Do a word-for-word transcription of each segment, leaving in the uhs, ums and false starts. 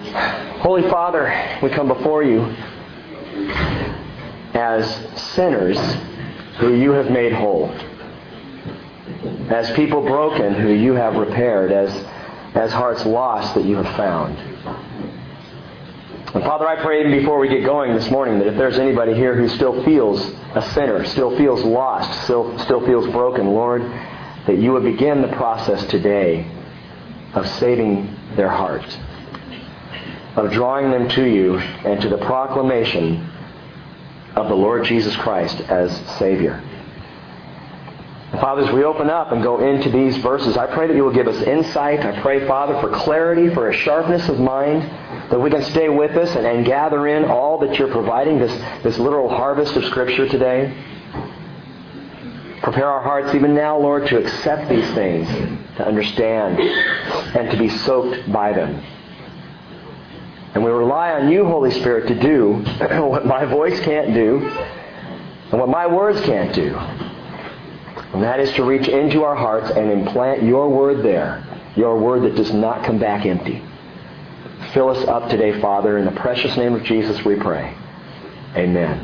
Holy Father, we come before you as sinners who you have made whole, as people broken who you have repaired, as, as hearts lost that you have found. And Father, I pray even before we get going this morning that if there's anybody here who still feels a sinner, still feels lost, still, still feels broken, Lord, that you would begin the process today of saving their hearts, of drawing them to you and to the proclamation of the Lord Jesus Christ as Savior. And Father, as we open up and go into these verses, I pray that you will give us insight. I pray, Father, for clarity, for a sharpness of mind, that we can stay with us and, and gather in all that you're providing, this, this literal harvest of Scripture today. Prepare our hearts even now, Lord, to accept these things, to understand, and to be soaked by them. And we rely on you, Holy Spirit, to do what my voice can't do and what my words can't do. And that is to reach into our hearts and implant your word there, your word that does not come back empty. Fill us up today, Father. In the precious name of Jesus we pray. Amen.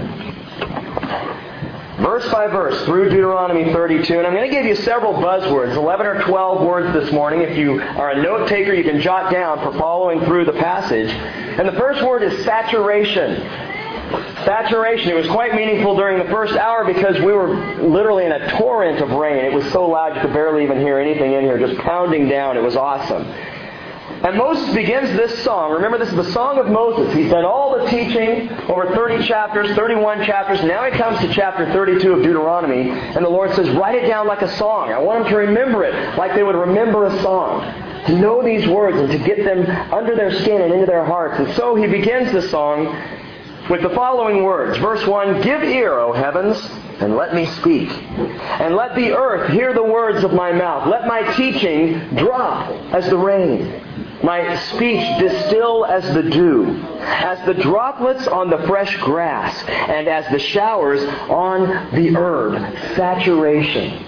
Verse by verse through Deuteronomy thirty-two. And I'm going to give you several buzzwords, eleven or twelve words this morning. If you are a note taker, you can jot down for following through the passage. And the first word is saturation. Saturation. It was quite meaningful during the first hour because we were literally in a torrent of rain. It was so loud you could barely even hear anything in here, just pounding down. It was awesome. And Moses begins this song. Remember, this is the Song of Moses. He's done all the teaching over thirty chapters, thirty-one chapters. Now he comes to chapter thirty-two of Deuteronomy, and the Lord says, write it down like a song. I want them to remember it like they would remember a song. To know these words and to get them under their skin and into their hearts. And so he begins the song with the following words. Verse one, give ear, O heavens, and let me speak. And let the earth hear the words of my mouth. Let my teaching drop as the rain. My speech distill as the dew, as the droplets on the fresh grass, and as the showers on the herb. Saturation.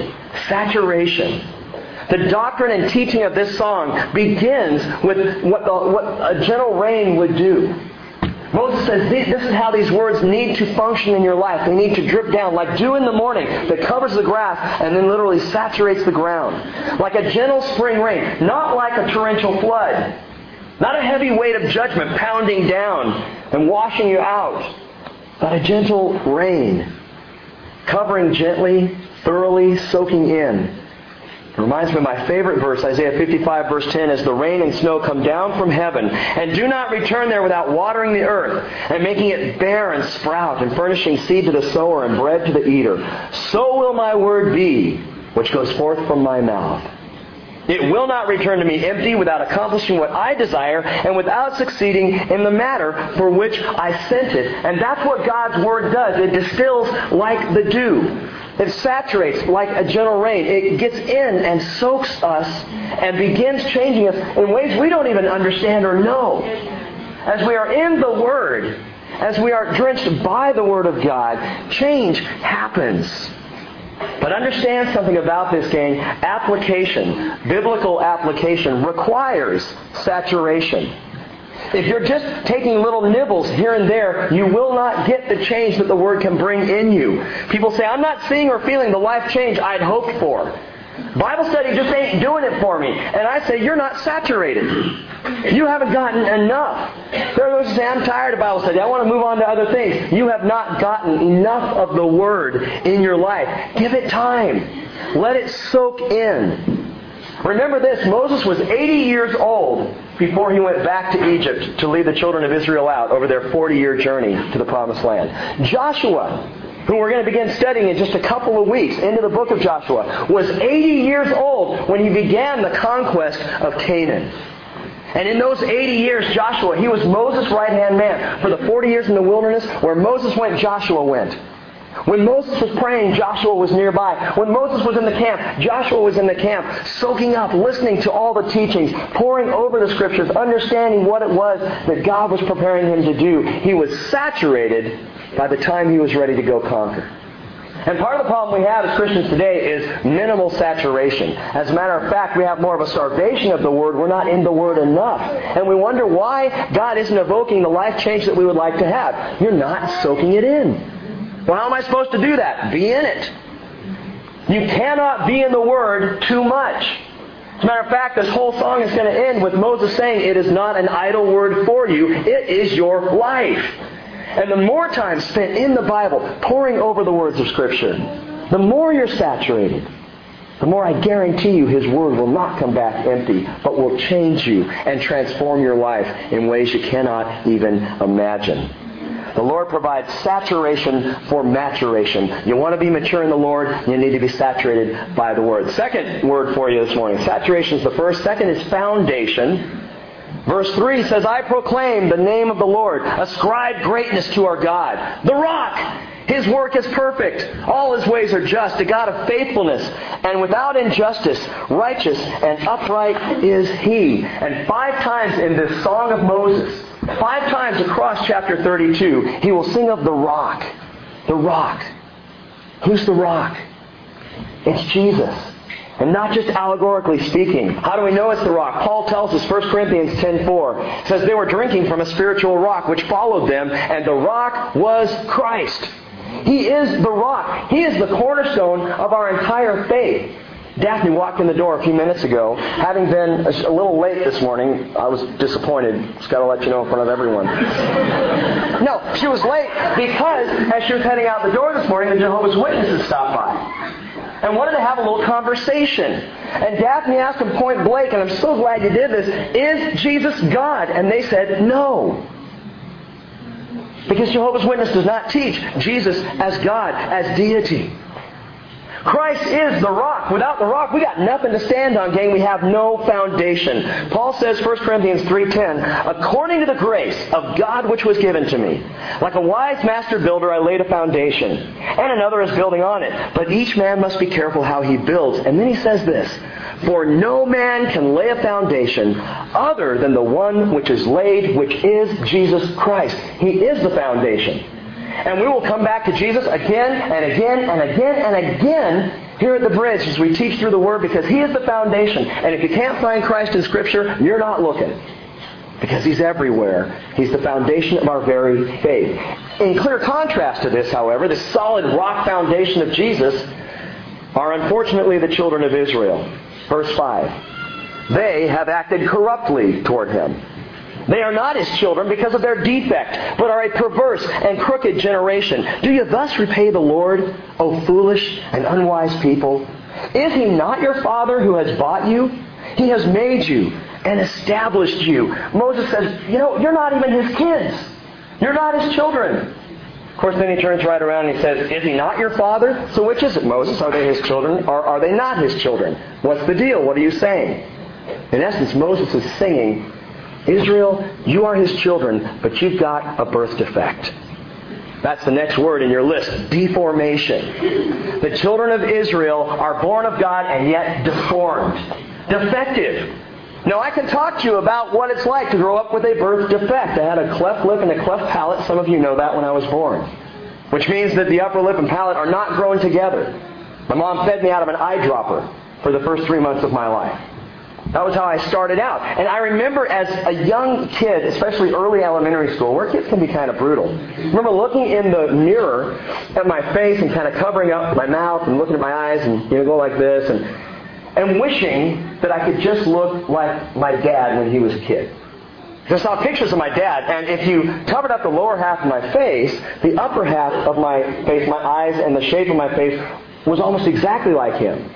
Saturation. The doctrine and teaching of this song begins with what, the, what a gentle rain would do. Moses says this is how these words need to function in your life. They need to drip down like dew in the morning that covers the grass and then literally saturates the ground. Like a gentle spring rain, not like a torrential flood. Not a heavy weight of judgment pounding down and washing you out. But a gentle rain, covering gently, thoroughly, soaking in. It reminds me of my favorite verse, Isaiah fifty-five, verse ten, as the rain and snow come down from heaven, and do not return there without watering the earth, and making it bear and sprout, and furnishing seed to the sower and bread to the eater. So will my word be, which goes forth from my mouth. It will not return to me empty, without accomplishing what I desire, and without succeeding in the matter for which I sent it. And that's what God's word does. It distills like the dew. It saturates like a gentle rain. It gets in and soaks us and begins changing us in ways we don't even understand or know. As we are in the Word, as we are drenched by the Word of God, change happens. But understand something about this, gang. Application, biblical application, requires saturation. If you're just taking little nibbles here and there, you will not get the change that the Word can bring in you. People say, I'm not seeing or feeling the life change I'd hoped for. Bible study just ain't doing it for me. And I say, you're not saturated. You haven't gotten enough. There are those who say, I'm tired of Bible study. I want to move on to other things. You have not gotten enough of the Word in your life. Give it time. Let it soak in. Remember this, Moses was eighty years old before he went back to Egypt to lead the children of Israel out over their forty-year journey to the Promised Land. Joshua, who we're going to begin studying in just a couple of weeks into the book of Joshua, was eighty years old when he began the conquest of Canaan. And in those eighty years, Joshua, he was Moses' right-hand man. For the forty years in the wilderness, where Moses went, Joshua went. When Moses was praying, Joshua was nearby. When Moses was in the camp, Joshua was in the camp, soaking up, listening to all the teachings, poring over the Scriptures, understanding what it was that God was preparing him to do. He was saturated by the time he was ready to go conquer. And part of the problem we have as Christians today is minimal saturation. As a matter of fact, we have more of a starvation of the Word. We're not in the Word enough. And we wonder why God isn't evoking the life change that we would like to have. You're not soaking it in. Well, how am I supposed to do that? Be in it. You cannot be in the Word too much. As a matter of fact, this whole song is going to end with Moses saying, it is not an idle word for you. It is your life. And the more time spent in the Bible, poring over the words of Scripture, the more you're saturated, the more I guarantee you His Word will not come back empty, but will change you and transform your life in ways you cannot even imagine. The Lord provides saturation for maturation. You want to be mature in the Lord, you need to be saturated by the Word. Second word for you this morning. Saturation is the first. Second is foundation. Verse three says, I proclaim the name of the Lord. Ascribe greatness to our God. The Rock. His work is perfect. All His ways are just. A God of faithfulness and without injustice. Righteous and upright is He. And five times in this Song of Moses, five times across chapter thirty-two, he will sing of the Rock. The Rock. Who's the Rock? It's Jesus. And not just allegorically speaking. How do we know it's the rock? Paul tells us, First Corinthians ten four, says they were drinking from a spiritual rock which followed them, and the rock was Christ. He is the rock. He is the cornerstone of our entire faith. Daphne walked in the door a few minutes ago. Having been a little late this morning, I was disappointed. Just got to let you know in front of everyone. No, she was late because as she was heading out the door this morning, the Jehovah's Witnesses stopped by and wanted to have a little conversation. And Daphne asked him point blank, and I'm so glad you did this, is Jesus God? And they said, no. Because Jehovah's Witness does not teach Jesus as God, as deity. Christ is the rock. Without the rock, we got nothing to stand on, gang. We have no foundation. Paul says, First Corinthians three ten, according to the grace of God which was given to me, like a wise master builder, I laid a foundation, and another is building on it. But each man must be careful how he builds. And then he says this, for no man can lay a foundation other than the one which is laid, which is Jesus Christ. He is the foundation. And we will come back to Jesus again and again and again and again here at the Bridge as we teach through the Word, because He is the foundation. And if you can't find Christ in Scripture, you're not looking. Because He's everywhere. He's the foundation of our very faith. In clear contrast to this, however, the solid rock foundation of Jesus are unfortunately the children of Israel. Verse five. They have acted corruptly toward Him. They are not His children because of their defect, but are a perverse and crooked generation. Do you thus repay the Lord, O foolish and unwise people? Is He not your Father who has bought you? He has made you and established you. Moses says, you know, you're not even His kids. You're not His children. Of course, then he turns right around and he says, is He not your Father? So which is it, Moses? Are they His children or are they not His children? What's the deal? What are you saying? In essence, Moses is singing, Israel, you are His children, but you've got a birth defect. That's the next word in your list, deformation. The children of Israel are born of God and yet deformed, defective. Now, I can talk to you about what it's like to grow up with a birth defect. I had a cleft lip and a cleft palate. Some of you know that when I was born. Which means that the upper lip and palate are not growing together. My mom fed me out of an eyedropper for the first three months of my life. That was how I started out. And I remember as a young kid, especially early elementary school, where kids can be kind of brutal. I remember looking in the mirror at my face and kind of covering up my mouth and looking at my eyes and, you know, go like this and, and wishing that I could just look like my dad when he was a kid. I saw pictures of my dad, and if you covered up the lower half of my face, the upper half of my face, my eyes and the shape of my face was almost exactly like him.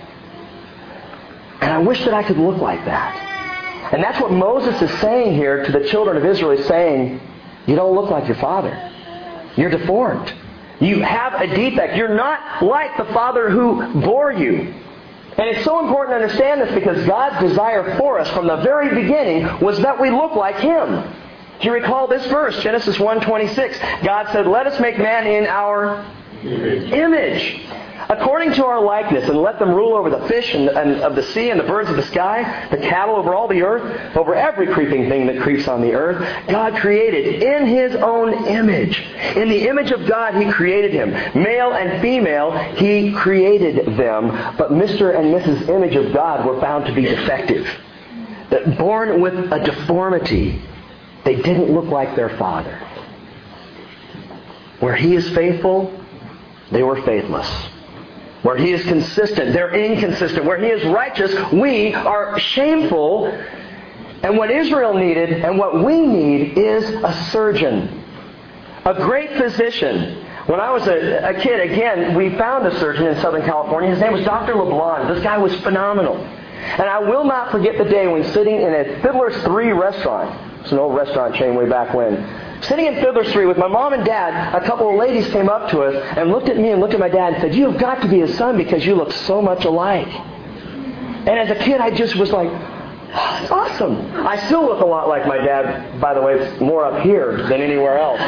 And I wish that I could look like that. And that's what Moses is saying here to the children of Israel. He's saying, you don't look like your father. You're deformed. You have a defect. You're not like the Father who bore you. And it's so important to understand this because God's desire for us from the very beginning was that we look like Him. Do you recall this verse, Genesis one twenty-six? God said, let us make man in our image. according to our likeness, and let them rule over the fish and, and of the sea and the birds of the sky, the cattle over all the earth, over every creeping thing that creeps on the earth. God created in His own image. In the image of God He created him. Male and female He created them. But Mister and Missus Image of God were found to be defective. That born with a deformity, they didn't look like their Father. Where He is faithful, they were faithless. Where He is consistent, they're inconsistent. Where He is righteous, we are shameful. And what Israel needed and what we need is a surgeon. A great physician. When I was a, a kid, again, we found a surgeon in Southern California. His name was Doctor LeBlanc. This guy was phenomenal. And I will not forget the day when sitting in a Fiddler's Three restaurant. It's an old restaurant chain way back when. Sitting in Fiddler's Three with my mom and dad, a couple of ladies came up to us and looked at me and looked at my dad and said, "You have got to be his son because you look so much alike." And as a kid, I just was like, oh, that's awesome. I still look a lot like my dad. By the way, it's more up here than anywhere else.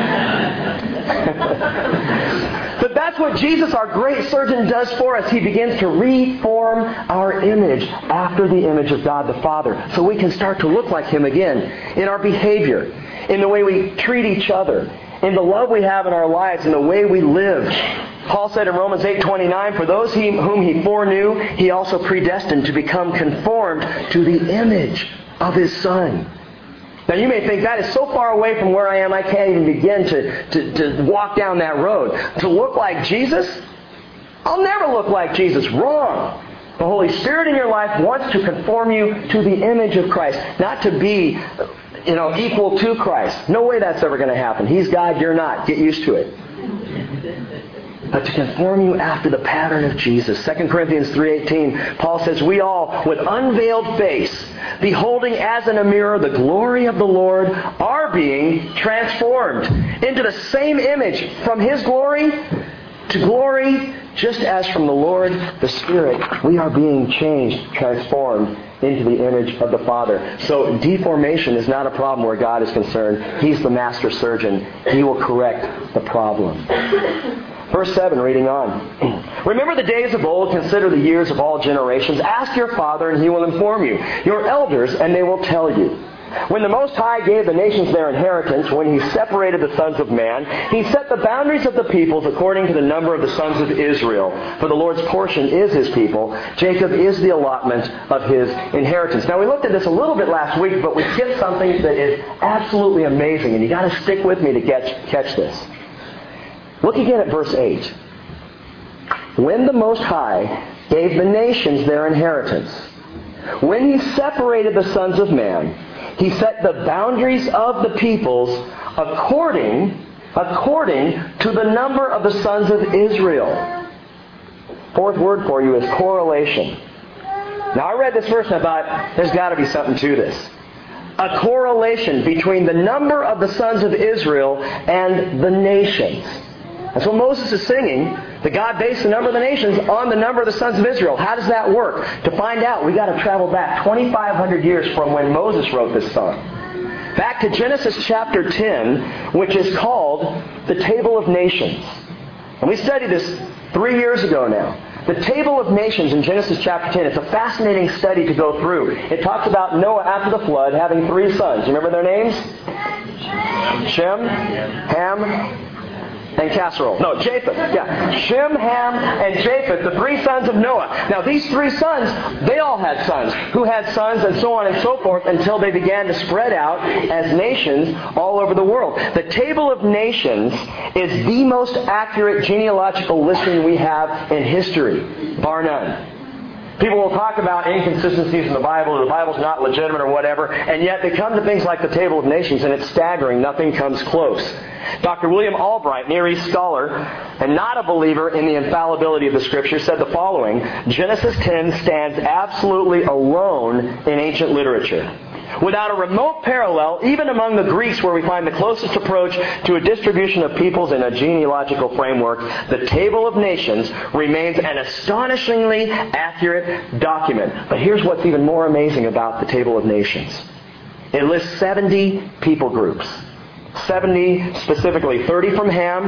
But that's what Jesus, our great surgeon, does for us. He begins to reform our image after the image of God the Father, so we can start to look like Him again in our behavior, in the way we treat each other, in the love we have in our lives, in the way we live. Paul said in Romans eight twenty-nine, "For those he, whom He foreknew, He also predestined to become conformed to the image of His Son." Now you may think that is so far away from where I am, I can't even begin to, to, to walk down that road. To look like Jesus? I'll never look like Jesus. Wrong. The Holy Spirit in your life wants to conform you to the image of Christ, not to be, you know, equal to Christ. No way that's ever going to happen. He's God, you're not. Get used to it. But to conform you after the pattern of Jesus. Second Corinthians three eighteen, Paul says, "We all, with unveiled face, beholding as in a mirror the glory of the Lord, are being transformed into the same image from His glory to glory, just as from the Lord, the Spirit, we are being changed, transformed into the image of the Father." So deformation is not a problem where God is concerned. He's the master surgeon. He will correct the problem. Verse seven, reading on. "Remember the days of old, consider the years of all generations. Ask your Father, and He will inform you. Your elders, and they will tell you. When the Most High gave the nations their inheritance, when He separated the sons of man, He set the boundaries of the peoples according to the number of the sons of Israel. For the Lord's portion is His people. Jacob is the allotment of His inheritance." Now we looked at this a little bit last week, but we skipped something that is absolutely amazing, and you got to stick with me to catch, catch this. Look again at verse eight. "When the Most High gave the nations their inheritance, when He separated the sons of man, He set the boundaries of the peoples according, according to the number of the sons of Israel." Fourth word for you is correlation. Now I read this verse and I thought, there's got to be something to this. A correlation between the number of the sons of Israel and the nations. That's what Moses is singing, that God based the number of the nations on the number of the sons of Israel. How does that work? To find out, we've got to travel back twenty-five hundred years from when Moses wrote this song. Back to Genesis chapter ten, which is called the Table of Nations. And we studied this three years ago now. The Table of Nations in Genesis chapter ten, it's a fascinating study to go through. It talks about Noah after the flood having three sons. You remember their names? Shem, Ham, and casserole. No, Japheth. Yeah. Shem, Ham, and Japheth, the three sons of Noah. Now these three sons, they all had sons, who had sons, and so on and so forth, until they began to spread out as nations all over the world. The Table of Nations is the most accurate genealogical listing we have in history, bar none. People will talk about inconsistencies in the Bible, or the Bible's not legitimate or whatever, and yet they come to things like the Table of Nations, and it's staggering. Nothing comes close. Doctor William Albright, Near East scholar, and not a believer in the infallibility of the Scripture, said the following: Genesis ten stands absolutely alone in ancient literature. Without a remote parallel, even among the Greeks, where we find the closest approach to a distribution of peoples in a genealogical framework, the Table of Nations remains an astonishingly accurate document. But here's what's even more amazing about the Table of Nations. It lists seventy people groups. seventy specifically, thirty from Ham,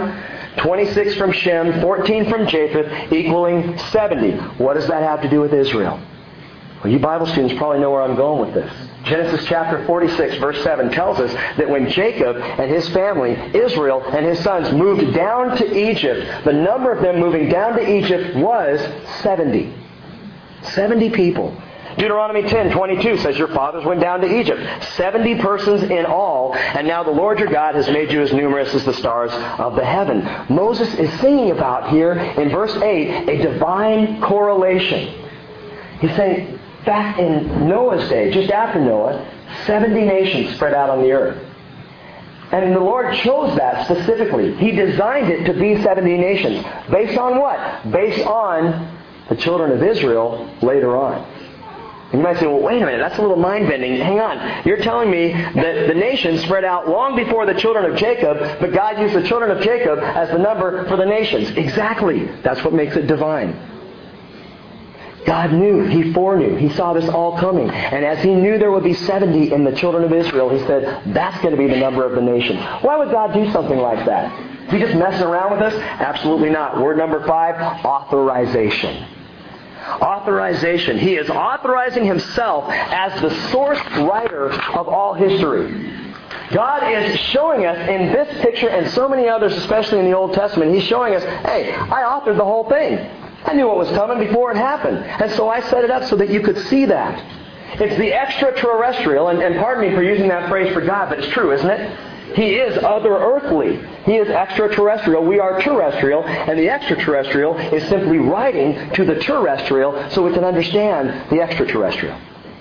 twenty-six from Shem, fourteen from Japheth, equaling seventy. What does that have to do with Israel? Well, you Bible students probably know where I'm going with this. Genesis chapter forty-six, verse seven tells us that when Jacob and his family, Israel and his sons, moved down to Egypt, the number of them moving down to Egypt was seventy. seventy people. Deuteronomy ten twenty-two says, your fathers went down to Egypt. seventy persons in all, and now the Lord your God has made you as numerous as the stars of the heaven. Moses is singing about here in verse eight a divine correlation. He's saying, back in Noah's day, just after Noah, seventy nations spread out on the earth. And the Lord chose that specifically. He designed it to be seventy nations. Based on what? Based on the children of Israel later on. You might say, well, wait a minute, that's a little mind-bending. Hang on. You're telling me that the nations spread out long before the children of Jacob, but God used the children of Jacob as the number for the nations. Exactly. That's what makes it divine. God knew. He foreknew. He saw this all coming. And as He knew there would be seventy in the children of Israel, He said, that's going to be the number of the nation. Why would God do something like that? Is He just messing around with us? Absolutely not. Word number five, authorization. Authorization. He is authorizing Himself as the source writer of all history. God is showing us in this picture and so many others, especially in the Old Testament, He's showing us, hey, I authored the whole thing. I knew what was coming before it happened. And so I set it up so that you could see that. It's the extraterrestrial, and, and pardon me for using that phrase for God, but it's true, isn't it? He is other earthly. He is extraterrestrial. We are terrestrial, and the extraterrestrial is simply writing to the terrestrial so we can understand the extraterrestrial.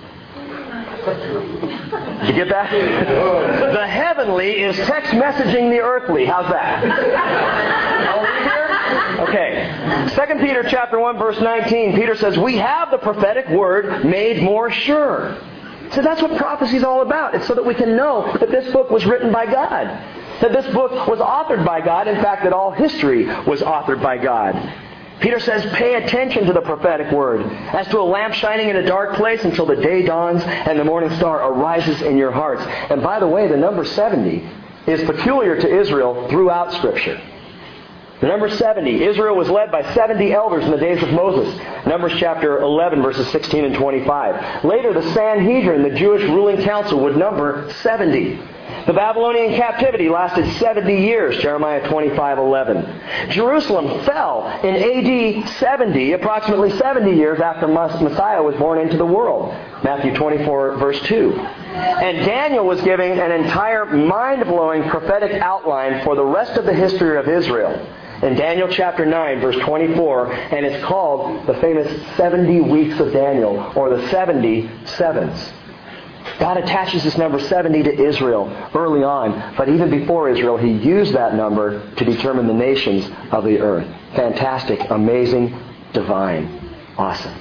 Did you get that? The heavenly is text messaging the earthly. How's that? Are we here? Okay. Second Peter chapter one, verse nineteen, Peter says, we have the prophetic word made more sure. So that's what prophecy is all about. It's so that we can know that this book was written by God. That this book was authored by God. In fact, that all history was authored by God. Peter says, pay attention to the prophetic word, as to a lamp shining in a dark place until the day dawns and the morning star arises in your hearts. And by the way, the number seventy is peculiar to Israel throughout Scripture. The number seventy, Israel was led by seventy elders in the days of Moses. Numbers chapter eleven, verses sixteen and twenty-five. Later, the Sanhedrin, the Jewish ruling council, would number seventy. The Babylonian captivity lasted seventy years, Jeremiah twenty-five eleven. Jerusalem fell in A D seventy, approximately seventy years after Messiah was born into the world, Matthew twenty-four, verse two. And Daniel was giving an entire mind-blowing prophetic outline for the rest of the history of Israel in Daniel chapter nine, verse twenty-four, and it's called the famous seventy weeks of Daniel, or the seventy sevens. God attaches this number seventy to Israel early on, but even before Israel, He used that number to determine the nations of the earth. Fantastic, amazing, divine, awesome.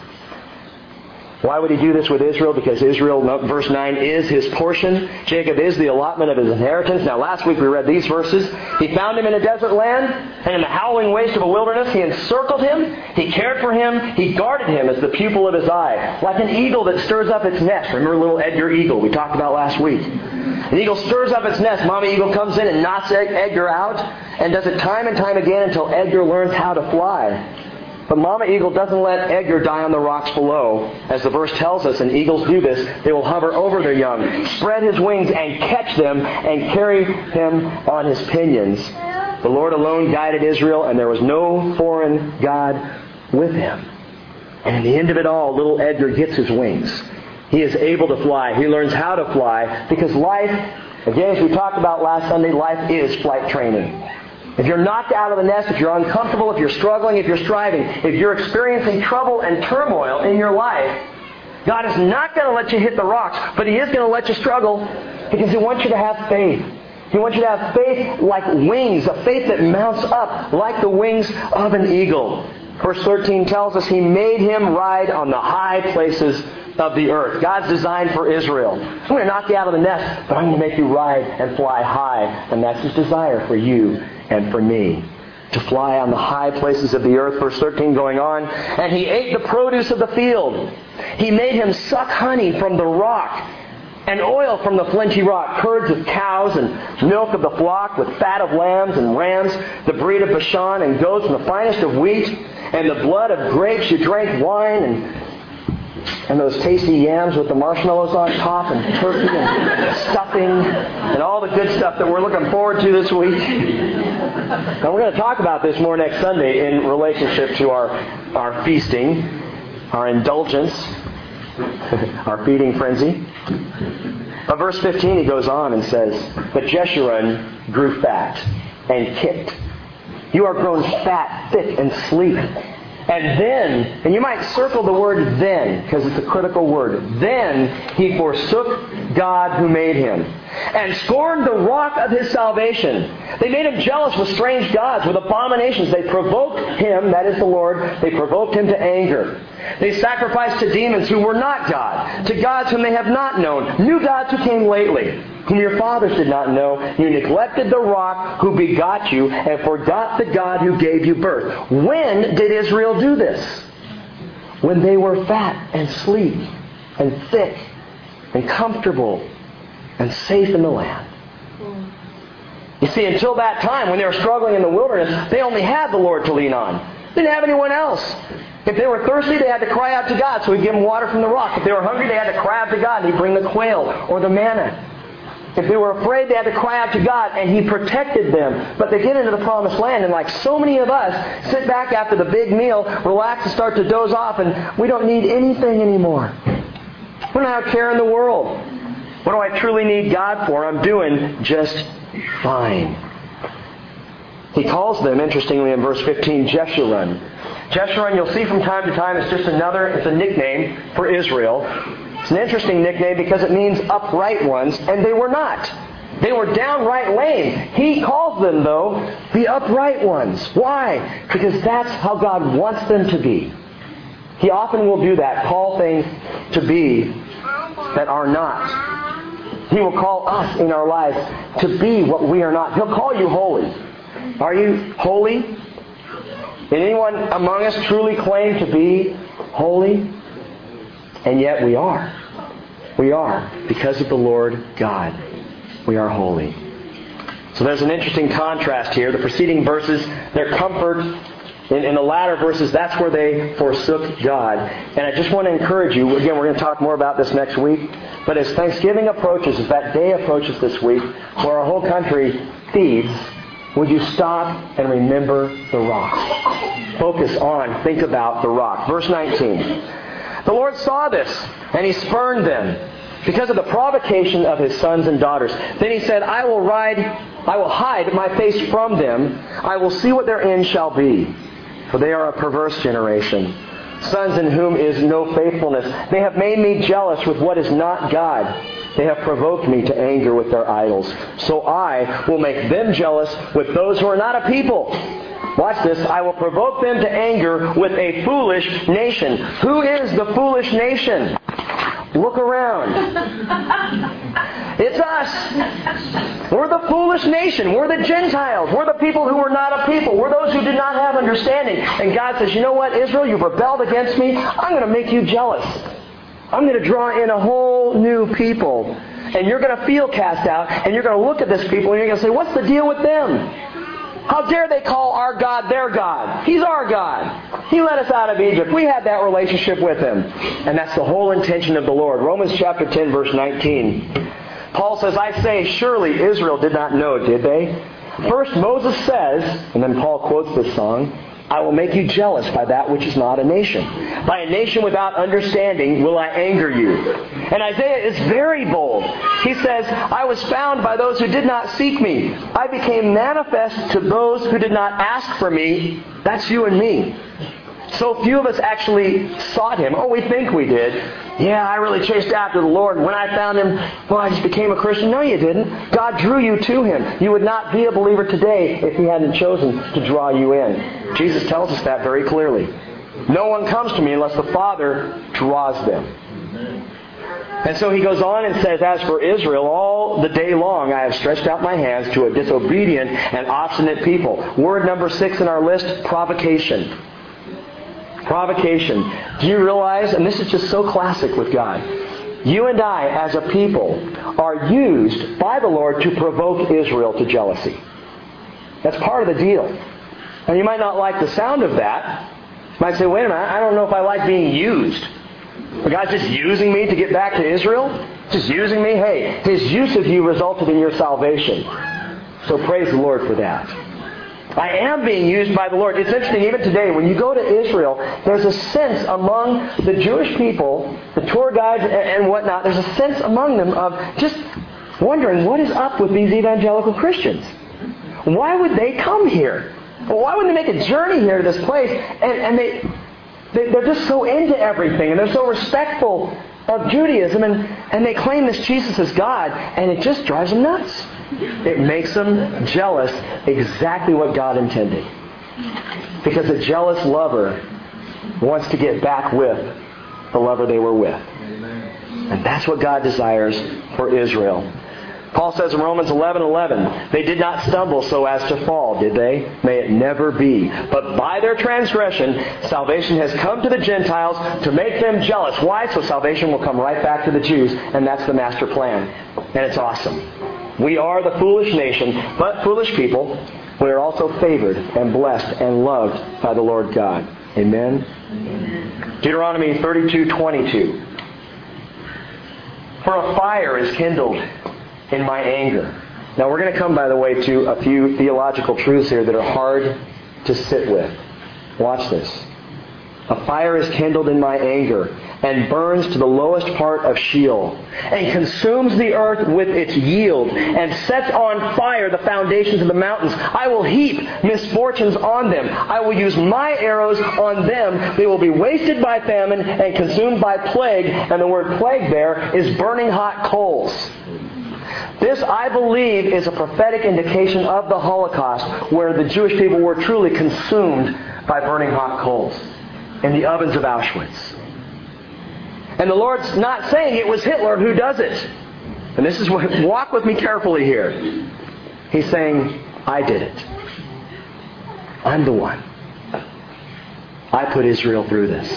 Why would He do this with Israel? Because Israel, verse nine, is His portion. Jacob is the allotment of His inheritance. Now, last week we read these verses. He found him in a desert land, and in the howling waste of a wilderness, He encircled him. He cared for him. He guarded him as the pupil of His eye. Like an eagle that stirs up its nest. Remember little Edgar Eagle we talked about last week? The eagle stirs up its nest. Mama eagle comes in and knocks Edgar out, and does it time and time again until Edgar learns how to fly. But Mama Eagle doesn't let Edgar die on the rocks below. As the verse tells us, and eagles do this, they will hover over their young, spread his wings and catch them and carry him on his pinions. The Lord alone guided Israel, and there was no foreign God with him. And in the end of it all, little Edgar gets his wings. He is able to fly. He learns how to fly because life, again, as we talked about last Sunday, life is flight training. If you're knocked out of the nest, if you're uncomfortable, if you're struggling, if you're striving, if you're experiencing trouble and turmoil in your life, God is not going to let you hit the rocks, but He is going to let you struggle because He wants you to have faith. He wants you to have faith like wings, a faith that mounts up like the wings of an eagle. Verse thirteen tells us He made him ride on the high places of the earth. God's design for Israel. I'm going to knock you out of the nest, but I'm going to make you ride and fly high. And that's His desire for you and for me. To fly on the high places of the earth. Verse thirteen going on. And He ate the produce of the field. He made him suck honey from the rock. and oil from the flinty rock, curds of cows and milk of the flock, with fat of lambs and rams, the breed of Bashan, and goats, and the finest of wheat, and the blood of grapes. You drank wine, and and those tasty yams with the marshmallows on top, and turkey and stuffing, and all the good stuff that we're looking forward to this week. Now we're going to talk about this more next Sunday in relationship to our, our feasting, our indulgence, our feeding frenzy. But verse fifteen, he goes on and says, "But Jeshurun grew fat and kicked. You are grown fat, thick, and sleek. And then," and you might circle the word then, because it's a critical word, "then he forsook God who made him, and scorned the rock of his salvation. They made him jealous with strange gods, with abominations. They provoked him," that is the Lord, "they provoked him to anger. They sacrificed to demons who were not God, to gods whom they have not known, new gods who came lately, whom your fathers did not know. You neglected the rock who begot you, and forgot the God who gave you birth." When did Israel do this? When they were fat and sleek and thick and comfortable and safe in the land. You see, until that time, when they were struggling in the wilderness, they only had the Lord to lean on. They didn't have anyone else. If they were thirsty, they had to cry out to God, so He'd give them water from the rock. If they were hungry, they had to cry out to God, and He'd bring the quail or the manna. If they were afraid, they had to cry out to God, and He protected them. But they get into the promised land, and like so many of us, sit back after the big meal, relax and start to doze off, and we don't need anything anymore. We don't have care in the world. What do I truly need God for? I'm doing just fine. He calls them, interestingly, in verse fifteen, Jeshurun. Jeshurun, you'll see from time to time, it's just another, it's a nickname for Israel. It's an interesting nickname because it means upright ones, and they were not. They were downright lame. He calls them, though, the upright ones. Why? Because that's how God wants them to be. He often will do that, call things to be that are not. He will call us in our lives to be what we are not. He'll call you holy. Are you holy? Did anyone among us truly claim to be holy? And yet we are. We are. Because of the Lord God. We are holy. So there's an interesting contrast here. The preceding verses, their comfort. In, in the latter verses, that's where they forsook God. And I just want to encourage you, again, we're going to talk more about this next week, but as Thanksgiving approaches, as that day approaches this week, where our whole country feeds, would you stop and remember the rock? Focus on, think about the rock. Verse nineteen. The Lord saw this, and He spurned them because of the provocation of His sons and daughters. Then He said, I will ride, I will hide my face from them. I will see what their end shall be. For they are a perverse generation, sons in whom is no faithfulness. They have made me jealous with what is not God. They have provoked me to anger with their idols. So I will make them jealous with those who are not a people. Watch this. I will provoke them to anger with a foolish nation. Who is the foolish nation? Look around. It's us. We're the foolish nation. We're the Gentiles. We're the people who were not a people. We're those who did not have understanding. And God says, you know what, Israel, you've rebelled against me. I'm going to make you jealous. I'm going to draw in a whole new people. And you're going to feel cast out. And you're going to look at this people and you're going to say, what's the deal with them? How dare they call our God their God? He's our God. He led us out of Egypt. We had that relationship with Him. And that's the whole intention of the Lord. Romans chapter ten, verse nineteen. Paul says, I say, surely Israel did not know, did they? First Moses says, and then Paul quotes this song, I will make you jealous by that which is not a nation. By a nation without understanding will I anger you. And Isaiah is very bold. He says, I was found by those who did not seek me. I became manifest to those who did not ask for me. That's you and me. So few of us actually sought Him. Oh, we think we did. Yeah, I really chased after the Lord. And when I found Him, well, I just became a Christian. No, you didn't. God drew you to Him. You would not be a believer today if He hadn't chosen to draw you in. Jesus tells us that very clearly. No one comes to me unless the Father draws them. And so He goes on and says, as for Israel, all the day long I have stretched out my hands to a disobedient and obstinate people. Word number six in our list, provocation. Provocation. Do you realize, and this is just so classic with God, You and I, as a people, are used by the Lord to provoke Israel to jealousy. That's part of the deal. Now, you might not like the sound of that. You might say, wait a minute, I don't know if I like being used. The God's just using me to get back to Israel? Just using me? Hey, His use of you resulted in your salvation. So praise the Lord for that. I am being used by the Lord. It's interesting, even today, when you go to Israel, there's a sense among the Jewish people, the tour guides and whatnot, there's a sense among them of just wondering, what is up with these evangelical Christians? Why would they come here? Why would they make a journey here to this place? And, and they, they, they're just so into everything, and they're so respectful of Judaism, and, and they claim this Jesus is God, and it just drives them nuts. It makes them jealous, exactly what God intended. Because a jealous lover wants to get back with the lover they were with. And that's what God desires for Israel. Paul says in Romans eleven eleven, they did not stumble so as to fall, did they? May it never be. But by their transgression, salvation has come to the Gentiles to make them jealous. Why? So salvation will come right back to the Jews, and that's the master plan. And it's awesome. We are the foolish nation, but foolish people. We are also favored and blessed and loved by the Lord God. Amen? Amen. Deuteronomy thirty-two twenty-two. For a fire is kindled in my anger. Now we're going to come, by the way, to a few theological truths here that are hard to sit with. Watch this. A fire is kindled in my anger, and burns to the lowest part of Sheol, and consumes the earth with its yield, and sets on fire the foundations of the mountains. I will heap misfortunes on them. I will use my arrows on them. They will be wasted by famine and consumed by plague. And the word plague there is burning hot coals. This, I believe, is a prophetic indication of the Holocaust, where the Jewish people were truly consumed by burning hot coals in the ovens of Auschwitz. And the Lord's not saying it was Hitler who does it. And this is what, walk with me carefully here. He's saying, I did it. I'm the one. I put Israel through this.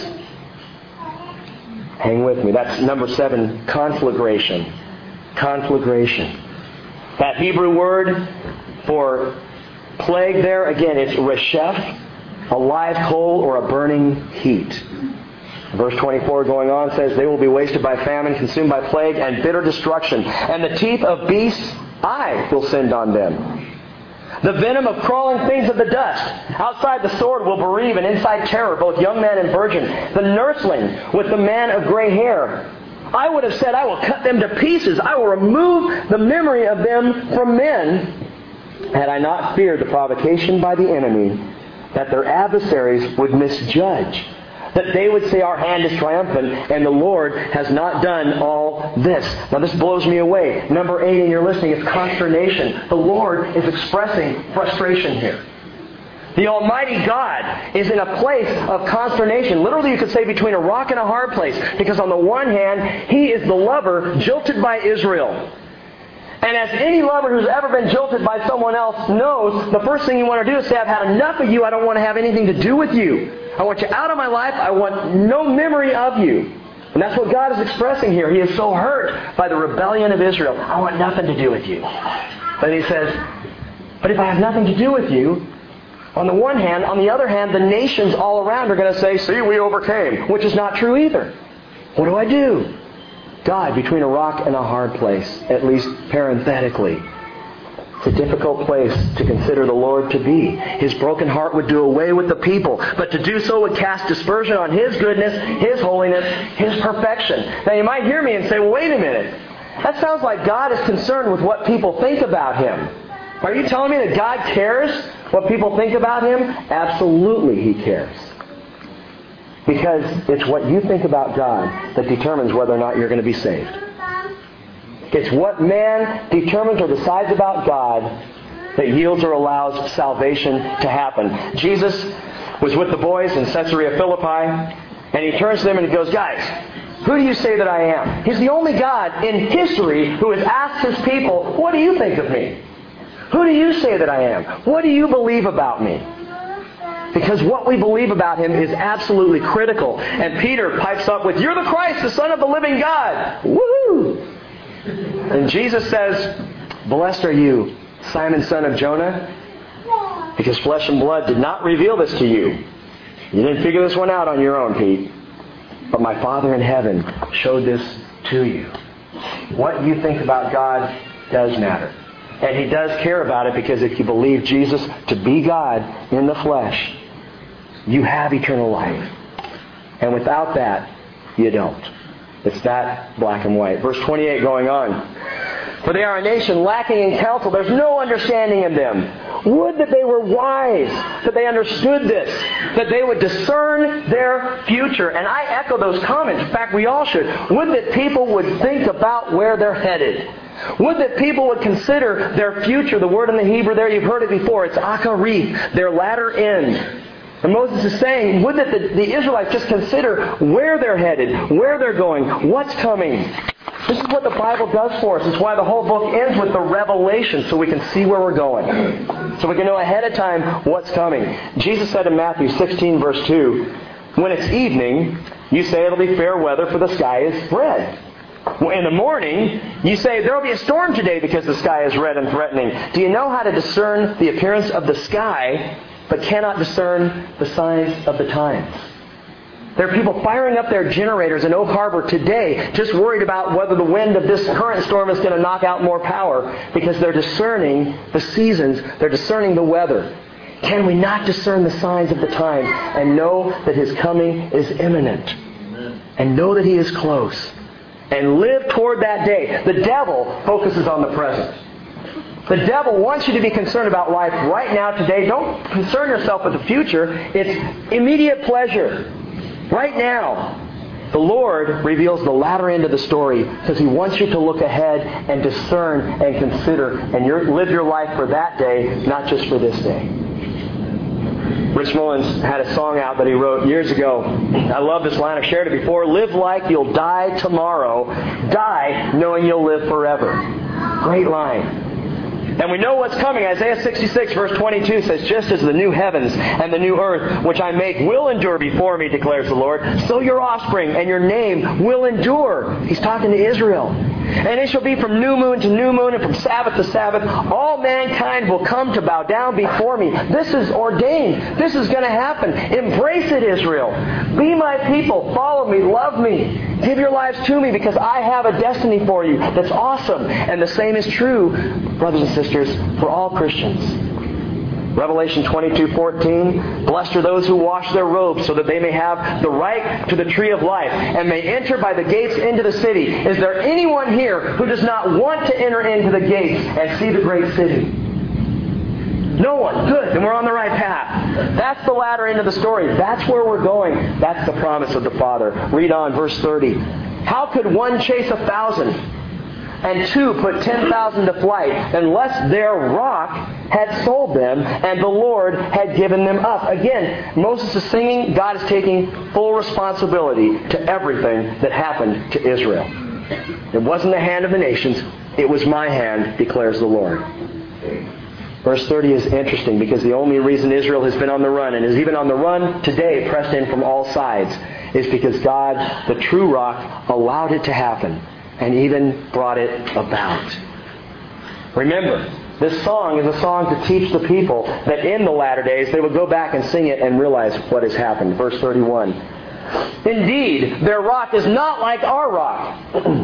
Hang with me. That's number seven, conflagration. Conflagration. That Hebrew word for plague there, again, it's resheph, a live coal or a burning heat. Verse twenty-four going on says, they will be wasted by famine, consumed by plague, and bitter destruction. And the teeth of beasts I will send on them. The venom of crawling things of the dust. Outside the sword will bereave, and inside terror, both young man and virgin. The nursling with the man of gray hair. I would have said, I will cut them to pieces. I will remove the memory of them from men. Had I not feared the provocation by the enemy, that their adversaries would misjudge. That they would say, our hand is triumphant, and the Lord has not done all this. Now this blows me away. Number eight in your listing is consternation. The Lord is expressing frustration here. The Almighty God is in a place of consternation. Literally, you could say between a rock and a hard place. Because on the one hand, He is the lover jilted by Israel. And as any lover who's ever been jilted by someone else knows, the first thing you want to do is say, I've had enough of you. I don't want to have anything to do with you. I want you out of my life. I want no memory of you. And that's what God is expressing here. He is so hurt by the rebellion of Israel. I want nothing to do with you. But He says, but if I have nothing to do with you, on the one hand, on the other hand, the nations all around are going to say, see, we overcame. Which is not true either. What do I do? God, between a rock and a hard place, at least parenthetically. It's a difficult place to consider the Lord to be. His broken heart would do away with the people, but to do so would cast dispersion on His goodness, His holiness, His perfection. Now you might hear me and say, well, wait a minute. That sounds like God is concerned with what people think about Him. Are you telling me that God cares what people think about Him? Absolutely He cares. Because it's what you think about God that determines whether or not you're going to be saved. It's what man determines or decides about God that yields or allows salvation to happen. Jesus was with the boys in Caesarea Philippi, and He turns to them and He goes, guys, who do you say that I am? He's the only God in history who has asked His people, what do you think of me? Who do you say that I am? What do you believe about me? Because what we believe about Him is absolutely critical. And Peter pipes up with, "You're the Christ, the Son of the living God." Woo! And Jesus says, "Blessed are you, Simon, son of Jonah, because flesh and blood did not reveal this to you. You didn't figure this one out on your own, Pete. But my Father in heaven showed this to you." What you think about God does matter. And He does care about it, because if you believe Jesus to be God in the flesh, you have eternal life. And without that, you don't. It's that black and white. Verse twenty-eight going on. "For they are a nation lacking in counsel. There's no understanding in them. Would that they were wise, that they understood this, that they would discern their future." And I echo those comments. In fact, we all should. Would that people would think about where they're headed. Would that people would consider their future. The word in the Hebrew there, you've heard it before. It's akarith, their latter end. And Moses is saying, would that the, the Israelites just consider where they're headed, where they're going, what's coming. This is what the Bible does for us. It's why the whole book ends with the revelation, so we can see where we're going. So we can know ahead of time what's coming. Jesus said in Matthew sixteen, verse two, "When it's evening, you say it'll be fair weather, for the sky is red. In the morning, you say there will be a storm today because the sky is red and threatening. Do you know how to discern the appearance of the sky, but cannot discern the signs of the times?" There are people firing up their generators in Oak Harbor today, just worried about whether the wind of this current storm is going to knock out more power, because they're discerning the seasons, they're discerning the weather. Can we not discern the signs of the times and know that His coming is imminent? And know that He is close. And live toward that day. The devil focuses on the present. The devil wants you to be concerned about life right now, today. Don't concern yourself with the future. It's immediate pleasure. Right now. The Lord reveals the latter end of the story, because He wants you to look ahead and discern and consider and your, live your life for that day, not just for this day. Rich Mullins had a song out that he wrote years ago. I love this line. I've shared it before. "Live like you'll die tomorrow. Die knowing you'll live forever." Great line. And we know what's coming. Isaiah sixty-six verse twenty-two says, "Just as the new heavens and the new earth, which I make, will endure before me, declares the Lord, so your offspring and your name will endure." He's talking to Israel. "And it shall be from new moon to new moon, and from Sabbath to Sabbath. All mankind will come to bow down before me." This is ordained. This is going to happen. Embrace it, Israel. Be my people. Follow me. Love me. Give your lives to me, because I have a destiny for you that's awesome. And the same is true, brothers and sisters, for all Christians. Revelation twenty-two fourteen, "Blessed are those who wash their robes, so that they may have the right to the tree of life, and may enter by the gates into the city." Is there anyone here who does not want to enter into the gates and see the great city? No one. Good. Then we're on the right path. That's the latter end of the story. That's where we're going. That's the promise of the Father. Read on, verse thirty. "How could one chase a thousand, and two put ten thousand to flight, unless their rock had sold them, and the Lord had given them up?" Again, Moses is singing. God is taking full responsibility to everything that happened to Israel. It wasn't the hand of the nations. It was my hand, declares the Lord. Verse thirty is interesting, because the only reason Israel has been on the run, and is even on the run today, pressed in from all sides, is because God, the true rock, allowed it to happen, and even brought it about. Remember, this song is a song to teach the people that in the latter days they would go back and sing it and realize what has happened. Verse thirty-one. "Indeed, their rock is not like our rock.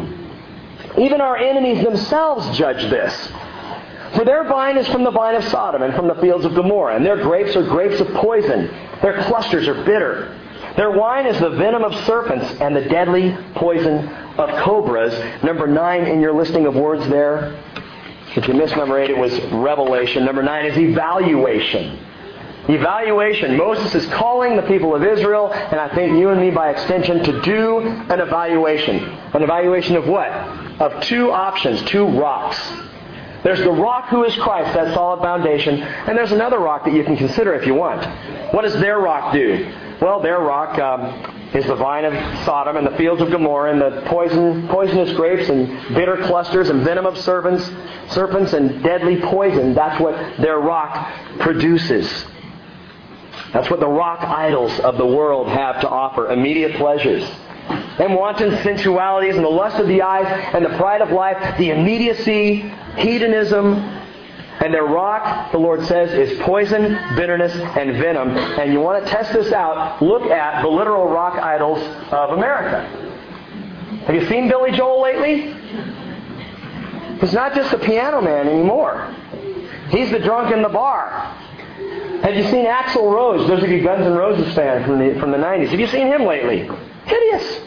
Even our enemies themselves judge this. For their vine is from the vine of Sodom and from the fields of Gomorrah, and their grapes are grapes of poison. Their clusters are bitter. Their wine is the venom of serpents and the deadly poison of cobras." Number nine in your listing of words there. If you missed number eight, it was revelation. Number nine is evaluation. Evaluation. Moses is calling the people of Israel, and I think you and me by extension, to do an evaluation. An evaluation of what? Of two options, two rocks. There's the rock who is Christ, that solid foundation, and there's another rock that you can consider if you want. What does their rock do? Well, their rock um, is the vine of Sodom and the fields of Gomorrah, and the poison, poisonous grapes and bitter clusters and venom of serpents, serpents and deadly poison. That's what their rock produces. That's what the rock idols of the world have to offer. Immediate pleasures. And wanton sensualities and the lust of the eyes and the pride of life, the immediacy, hedonism. And their rock, the Lord says, is poison, bitterness, and venom. And you want to test this out, look at the literal rock idols of America. Have you seen Billy Joel lately? He's not just a piano man anymore. He's the drunk in the bar. Have you seen Axl Rose? Those of you Guns N' Roses fans from the, from the nineties. Have you seen him lately? Hideous.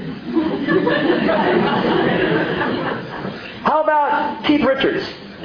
How about Keith Richards?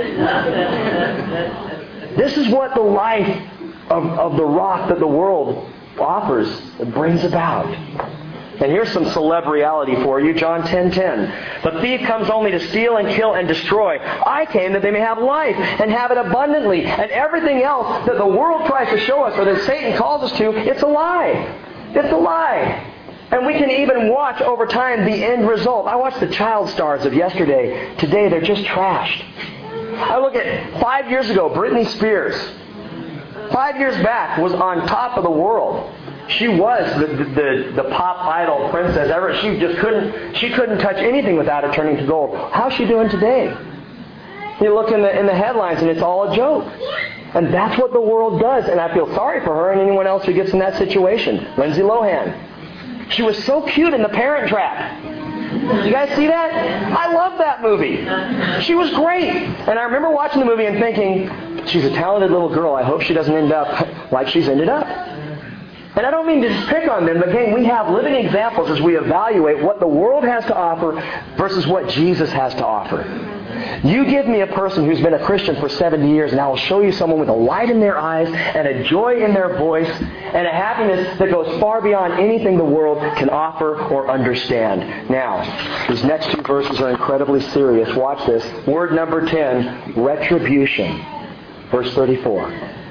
This is what the life of, of the rock that the world offers brings about. And here's some celeb reality for you. John ten ten. The thief comes only to steal and kill and destroy. I came that they may have life and have it abundantly. And everything else that the world tries to show us or that Satan calls us to, it's a lie. It's a lie. And we can even watch over time the end result. I watched the child stars of yesterday. Today they're just trashed. I look at five years ago, Britney Spears. Five years back was on top of the world. She was the, the, the pop idol princess ever. She just couldn't she couldn't touch anything without it turning to gold. How's she doing today? You look in the in the headlines and it's all a joke. And that's what the world does. And I feel sorry for her and anyone else who gets in that situation. Lindsay Lohan. She was so cute in The Parent Trap. You guys see that? I love that movie. She was great. And I remember watching the movie and thinking, she's a talented little girl. I hope she doesn't end up like she's ended up. And I don't mean to just pick on them, but again, we have living examples as we evaluate what the world has to offer versus what Jesus has to offer. You give me a person who's been a Christian for seventy years, and I will show you someone with a light in their eyes and a joy in their voice and a happiness that goes far beyond anything the world can offer or understand. Now, these next two verses are incredibly serious. Watch this. Word number ten, retribution. Verse thirty-four.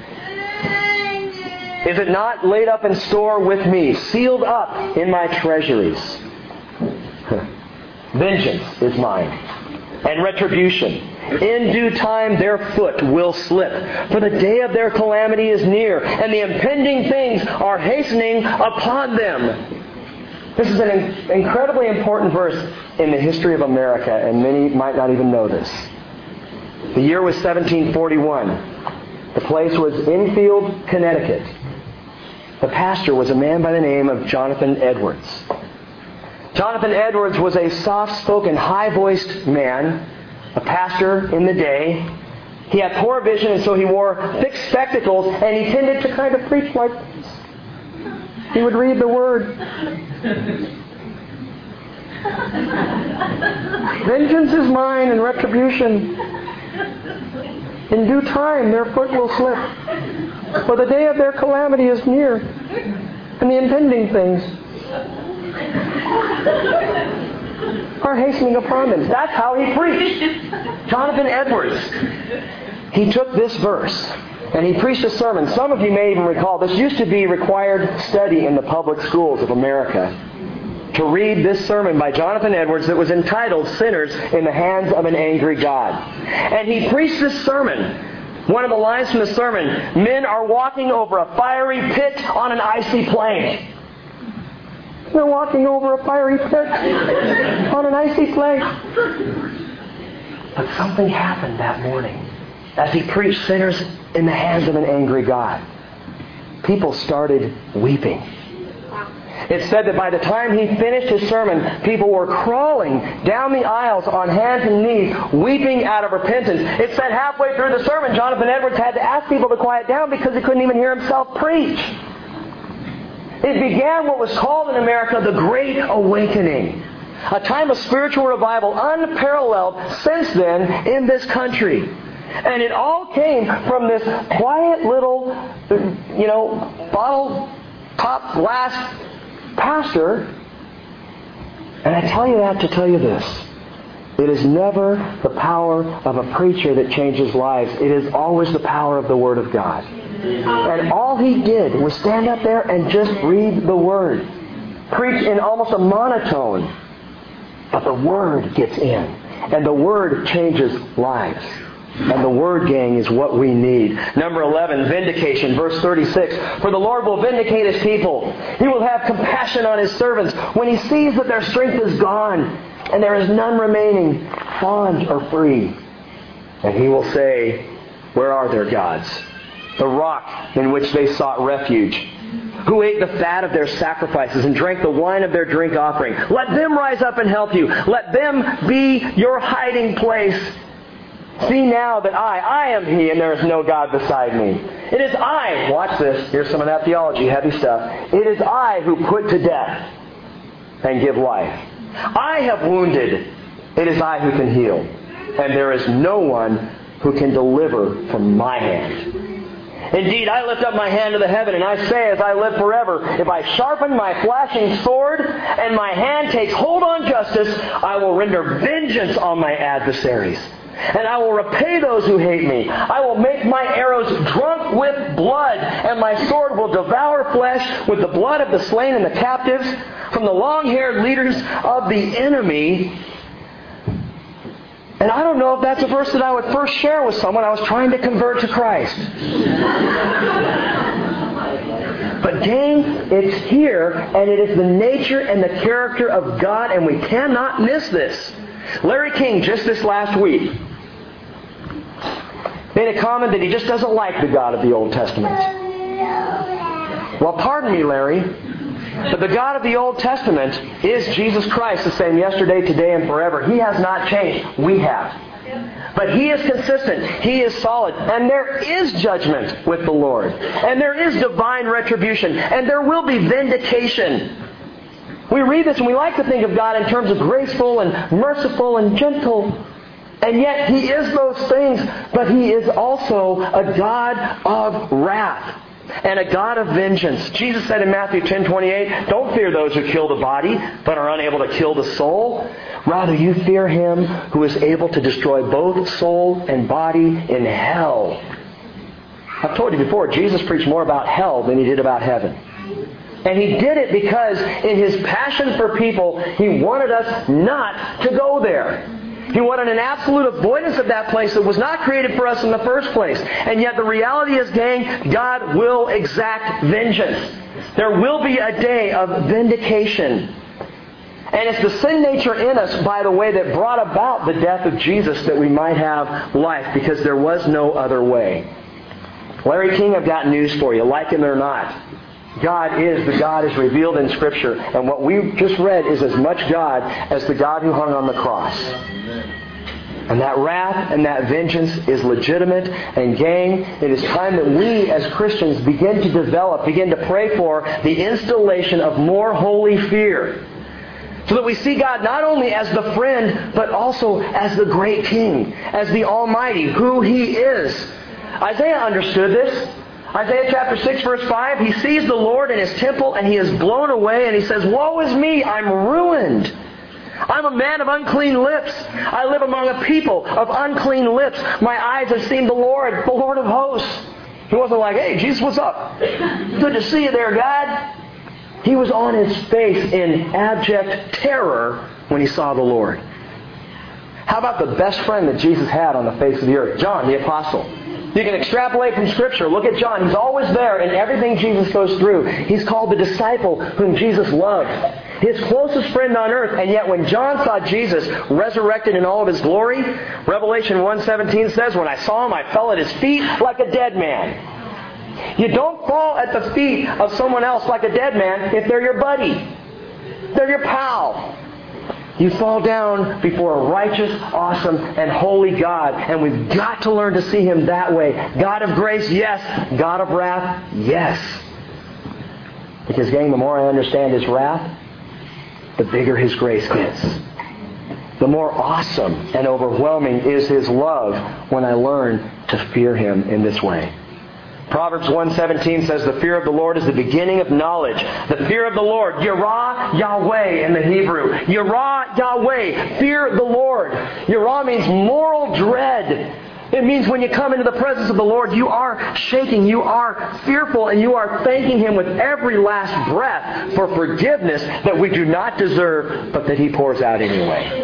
Is it not laid up in store with me, sealed up in my treasuries? Vengeance is mine, and retribution. In due time their foot will slip, for the day of their calamity is near, and the impending things are hastening upon them. This is an incredibly important verse in the history of America, and many might not even know this. The year was seventeen forty-one. The place was Enfield, Connecticut. The pastor was a man by the name of Jonathan Edwards. Jonathan Edwards was a soft-spoken, high-voiced man, a pastor in the day. He had poor vision, and so he wore thick spectacles, and he tended to kind of preach like this. He would read the Word. Vengeance is mine, and retribution. In due time their foot will slip, for the day of their calamity is near, and the impending things are hastening upon them. That's how he preached. Jonathan Edwards. He took this verse and he preached a sermon. Some of you may even recall, this used to be required study in the public schools of America. To read this sermon by Jonathan Edwards that was entitled Sinners in the Hands of an Angry God. And he preached this sermon. One of the lines from the sermon, men are walking over a fiery pit on an icy plain. They're walking over a fiery pit on an icy plain. But something happened that morning as he preached sinners in the hands of an angry God. People started weeping. It said that by the time he finished his sermon, people were crawling down the aisles on hands and knees, weeping out of repentance. It said halfway through the sermon, Jonathan Edwards had to ask people to quiet down because he couldn't even hear himself preach. It began what was called in America the Great Awakening, a time of spiritual revival unparalleled since then in this country. And it all came from this quiet little, you know, bottle top glass pastor. And I tell you that to tell you this. It is never the power of a preacher that changes lives. It is always the power of the Word of God. And all he did was stand up there and just read the Word. Preach in almost a monotone. But the Word gets in. And the Word changes lives. And the Word, gang, is what we need. Number eleven, vindication. Verse thirty-six. For the Lord will vindicate His people. He will have compassion on His servants when He sees that their strength is gone and there is none remaining, bond or free. And He will say, where are their gods? The rock in which they sought refuge. Who ate the fat of their sacrifices and drank the wine of their drink offering. Let them rise up and help you. Let them be your hiding place. See now that I, I am He, and there is no God beside me. It is I, watch this, here's some of that theology, heavy stuff. It is I who put to death and give life. I have wounded, it is I who can heal. And there is no one who can deliver from my hand. Indeed, I lift up my hand to the heaven, and I say as I live forever, if I sharpen my flashing sword, and my hand takes hold on justice, I will render vengeance on my adversaries. And I will repay those who hate me. I will make my arrows drunk with blood, and my sword will devour flesh with the blood of the slain and the captives, from the long-haired leaders of the enemy. And I don't know if that's a verse that I would first share with someone I was trying to convert to Christ. But gang, it's here, and it is the nature and the character of God, and we cannot miss this. Larry King, just this last week, made a comment that he just doesn't like the God of the Old Testament. Well, pardon me, Larry, but the God of the Old Testament is Jesus Christ, the same yesterday, today, and forever. He has not changed. We have. But He is consistent. He is solid. And there is judgment with the Lord. And there is divine retribution. And there will be vindication. We read this and we like to think of God in terms of graceful and merciful and gentle. And yet He is those things, but He is also a God of wrath and a God of vengeance. Jesus said in Matthew ten twenty-eight, don't fear those who kill the body, but are unable to kill the soul. Rather, you fear Him who is able to destroy both soul and body in hell. I've told you before, Jesus preached more about hell than He did about heaven. And He did it because in His passion for people, He wanted us not to go there. He wanted an absolute avoidance of that place that was not created for us in the first place. And yet the reality is, gang, God will exact vengeance. There will be a day of vindication. And it's the sin nature in us, by the way, that brought about the death of Jesus that we might have life, because there was no other way. Larry King, I've got news for you, like him or not. God is the God is revealed in Scripture. And what we just read is as much God as the God who hung on the cross. And that wrath and that vengeance is legitimate. And gang, it is time that we as Christians begin to develop, begin to pray for the installation of more holy fear. So that we see God not only as the friend, but also as the great King, as the Almighty, who He is. Isaiah understood this. Isaiah chapter six verse five, he sees the Lord in His temple and he is blown away and he says, woe is me, I'm ruined. I'm a man of unclean lips. I live among a people of unclean lips. My eyes have seen the Lord, the Lord of hosts. He wasn't like, hey, Jesus, what's up? Good to see you there, God. He was on his face in abject terror when he saw the Lord. How about the best friend that Jesus had on the face of the earth? John, the apostle. You can extrapolate from Scripture. Look at John. He's always there in everything Jesus goes through. He's called the disciple whom Jesus loved. His closest friend on earth. And yet when John saw Jesus resurrected in all of His glory, Revelation one seventeen says, when I saw Him, I fell at His feet like a dead man. You don't fall at the feet of someone else like a dead man if they're your buddy. They're your pal. You fall down before a righteous, awesome, and holy God. And we've got to learn to see Him that way. God of grace, yes. God of wrath, yes. Because, gang, the more I understand His wrath, the bigger His grace gets. The more awesome and overwhelming is His love when I learn to fear Him in this way. Proverbs one seventeen says, the fear of the Lord is the beginning of knowledge. The fear of the Lord, Yirah Yahweh in the Hebrew. Yirah Yahweh, fear the Lord. Yirah means moral dread. It means when you come into the presence of the Lord, you are shaking, you are fearful, and you are thanking Him with every last breath for forgiveness that we do not deserve, but that He pours out anyway.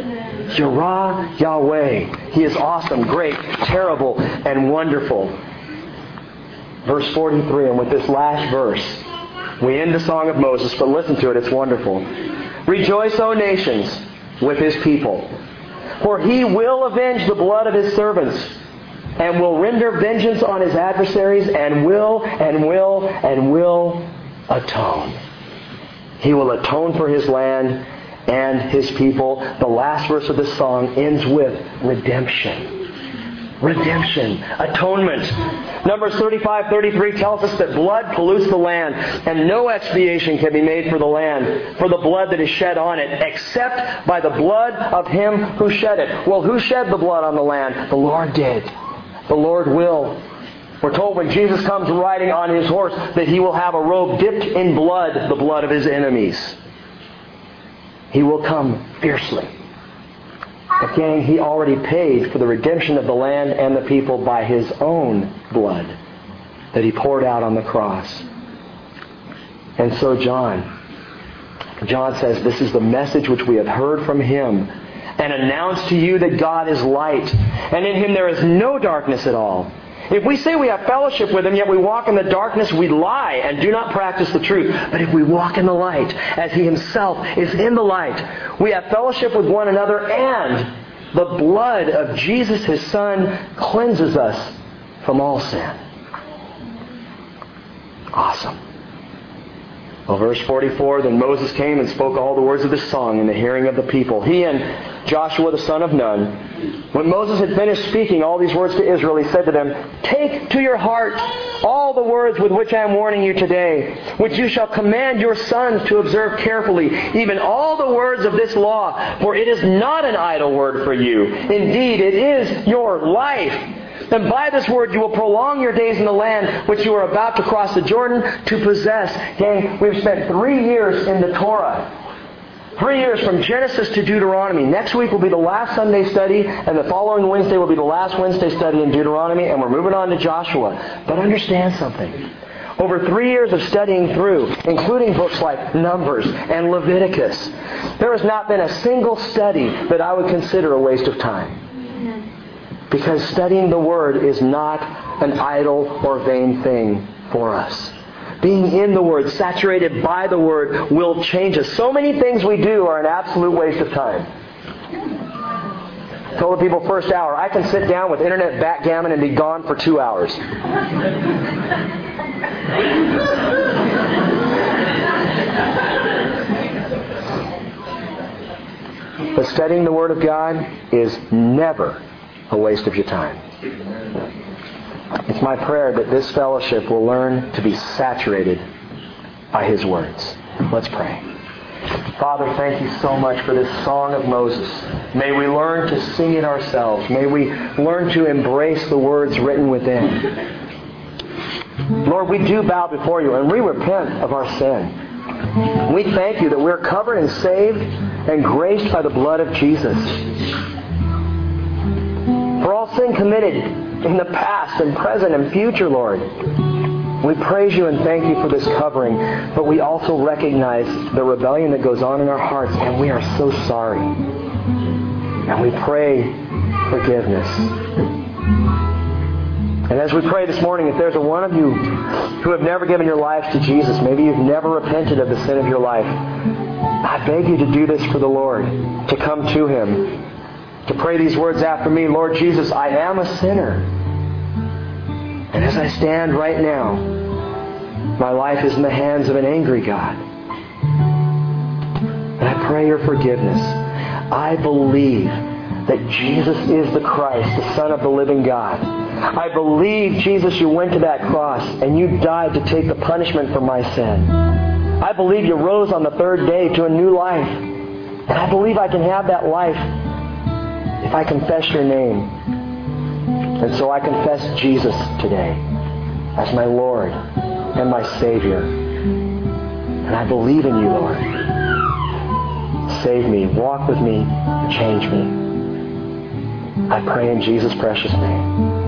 Yireh Yahweh. He is awesome, great, terrible, and wonderful. Verse forty-three, and with this last verse, we end the Song of Moses, but listen to it, it's wonderful. Rejoice, O nations, with His people. For He will avenge the blood of His servants, and will render vengeance on His adversaries, and will, and will, and will atone. He will atone for His land and His people. The last verse of this song ends with redemption. Redemption. Atonement. Numbers thirty-five thirty-three tells us that blood pollutes the land, and no expiation can be made for the land for the blood that is shed on it, except by the blood of Him who shed it. Well, who shed the blood on the land? The Lord did. The Lord will. We're told when Jesus comes riding on His horse that He will have a robe dipped in blood, the blood of His enemies. He will come fiercely. But gang, He already paid for the redemption of the land and the people by His own blood that He poured out on the cross. And so John, John says, this is the message which we have heard from Him and announced to you that God is light, and in Him there is no darkness at all. If we say we have fellowship with Him, yet we walk in the darkness, we lie and do not practice the truth. But if we walk in the light, as He Himself is in the light, we have fellowship with one another, and the blood of Jesus, His Son, cleanses us from all sin. Awesome. Well, verse forty-four, then Moses came and spoke all the words of this song in the hearing of the people, he and Joshua the son of Nun. When Moses had finished speaking all these words to Israel, he said to them, take to your heart all the words with which I am warning you today, which you shall command your sons to observe carefully, even all the words of this law, for it is not an idle word for you. Indeed, it is your life. And by this word you will prolong your days in the land which you are about to cross the Jordan to possess. Gang, we've spent three years in the Torah. Three years from Genesis to Deuteronomy. Next week will be the last Sunday study, and the following Wednesday will be the last Wednesday study in Deuteronomy, and we're moving on to Joshua. But understand something. Over three years of studying through, including books like Numbers and Leviticus, there has not been a single study that I would consider a waste of time. Because studying the Word is not an idle or vain thing for us. Being in the Word, saturated by the Word, will change us. So many things we do are an absolute waste of time. I told the people first hour, I can sit down with internet backgammon and be gone for two hours. But studying the Word of God is never a waste of your time. It's my prayer that this fellowship will learn to be saturated by His words. Let's pray. Father, thank you so much for this song of Moses. May we learn to sing it ourselves. May we learn to embrace the words written within. Lord, we do bow before you and we repent of our sin. We thank you that we're covered and saved and graced by the blood of Jesus. For all sin committed in the past and present and future, Lord, we praise you and thank you for this covering, but we also recognize the rebellion that goes on in our hearts, and we are so sorry. And we pray forgiveness. And as we pray this morning, if there's a one of you who have never given your life to Jesus, maybe you've never repented of the sin of your life, I beg you to do this for the Lord, to come to Him, to pray these words after me. Lord Jesus, I am a sinner. And as I stand right now, my life is in the hands of an angry God. And I pray your forgiveness. I believe that Jesus is the Christ, the Son of the living God. I believe, Jesus, you went to that cross and you died to take the punishment for my sin. I believe you rose on the third day to a new life. And I believe I can have that life if I confess your name. And so I confess Jesus today as my Lord and my Savior. And I believe in you, Lord. Save me, walk with me, change me. I pray in Jesus' precious name.